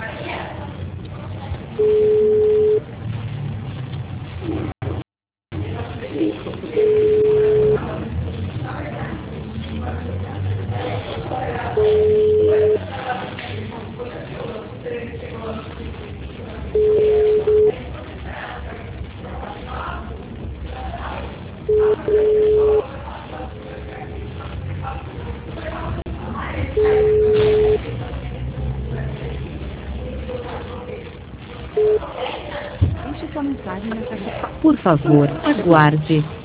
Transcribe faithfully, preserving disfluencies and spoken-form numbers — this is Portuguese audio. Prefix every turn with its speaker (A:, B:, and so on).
A: Deixe sua mensagem na caixa.
B: Por favor, aguarde.